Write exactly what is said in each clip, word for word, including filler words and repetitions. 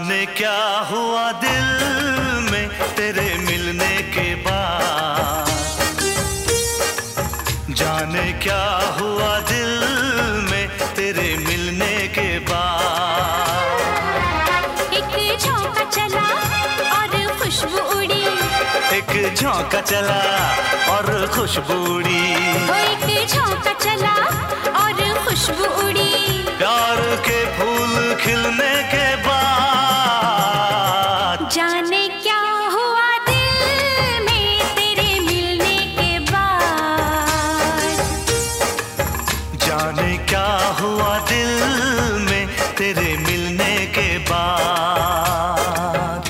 जाने क्या हुआ दिल में तेरे मिलने के बाद, जाने क्या हुआ दिल में तेरे मिलने के बाद। एक झोंका चला और खुशबू उड़ी, एक झोंका चला और खुशबू उड़ी, एक झोंका चला और खुशबू उड़ी। प्यार के फूल खिलने के बाद, जाने क्या हुआ दिल में तेरे मिलने के बाद, जाने क्या हुआ दिल में तेरे मिलने के बाद।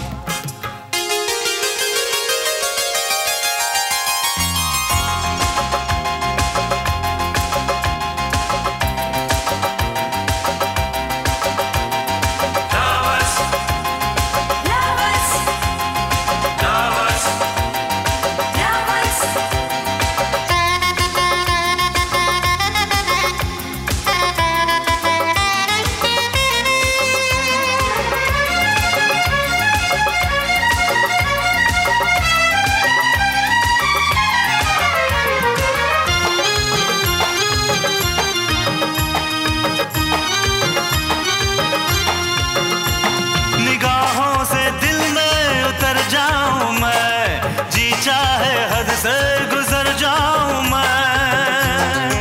चाहे हद से गुजर जाऊं मैं,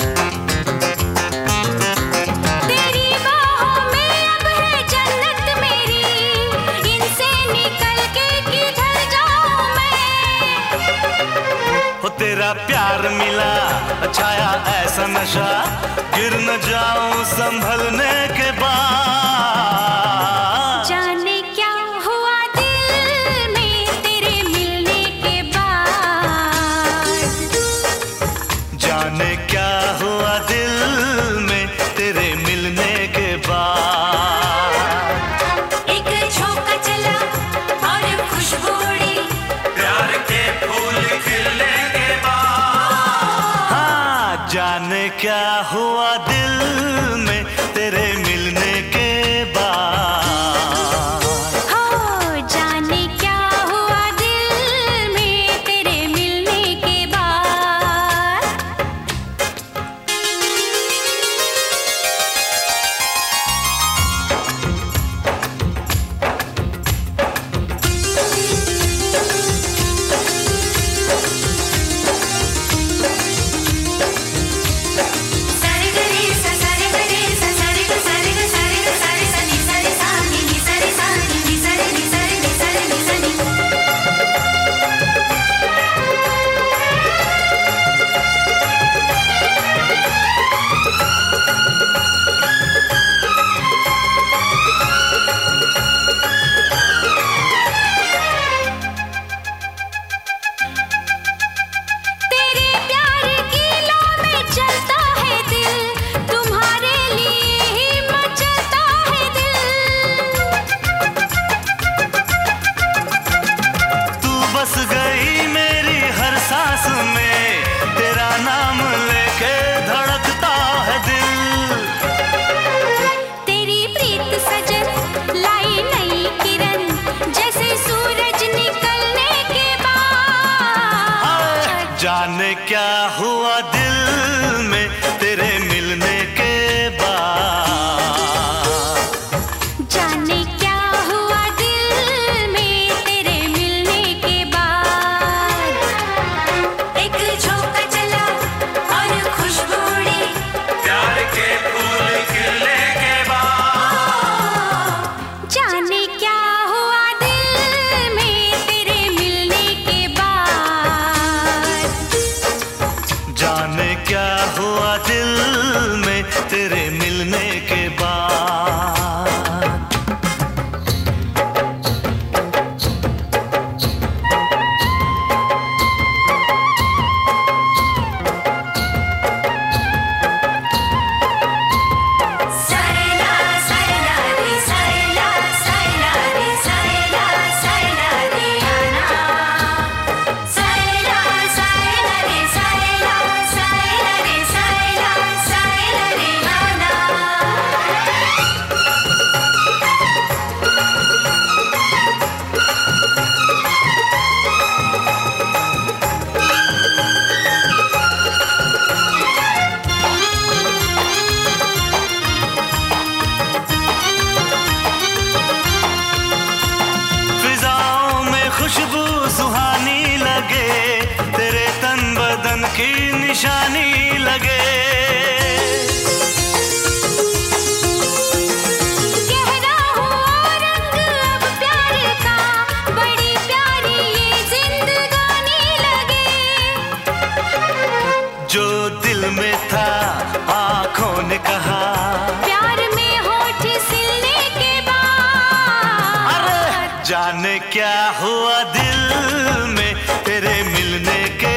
तेरी बाहों में अब है जन्नत मेरी, इनसे निकल के किधर जाऊं मैं। हो तेरा प्यार मिला छाया ऐसा नशा, गिर न जाऊं संभलने के बाद। जाने क्या हुआ दिल में तेरे मिलने के बाद, जाने क्या हुआ दिल में तेरे मिलने के बाद। एक झोंका चला और खुशबू उड़ी, प्यार के फूल खिलने के बाद। हाँ, जाने क्या हुआ दिल में तेरे मिलने के बाद। हो जाने क्या हुआ दिल में तेरे मिलने के बाद। सारे गरे सा सारे गरे सा सारे ग सारे ग सारे ग सारे सा नी सारे सा नी नी सारे सा नी नी सारे नी सारे नी सारे नी सा नी। तेरे प्यार की लौ में चलता है दिल, तुम्हारे लिए ही मचलता है दिल। तू बस गई मेरी हर सांस में, तेरा नाम लेके धड़कता है दिल। तेरी प्रीत सजन लाई नई किरण, जैसे सूरज निकलने के बाद। जाने क्या हुआ दिल में तेरे मिलने के बाद। जाने क्या हुआ दिल में तेरे मिलने के बाद। एक झोंका चला और खुशबू उड़ी, प्यार के फूल खिलने के बाद। जाने क्या हुआ दिल में तेरे मिलने के बाद। जाने क्या हुआ दिल में तेरे मिलने के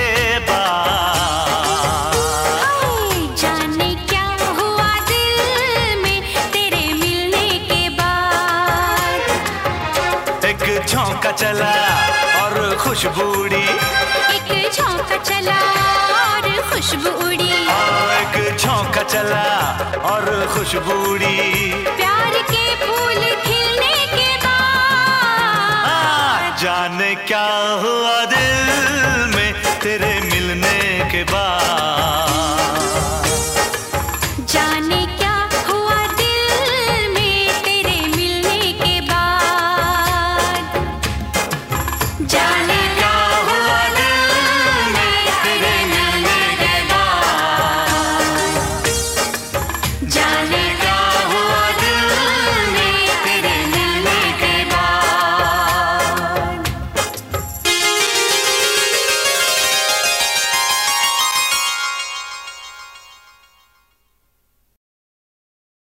बाद। जाने क्या हुआ दिल में तेरे मिलने के बाद। एक झोंका चला और खुशबू उड़ी, एक झोंका चला और खुशबू उड़ी, एक झोंका चला और खुशबू उड़ी। प्यार के फूल खिलने के बाद। जाने क्या हुआ दिल में तेरे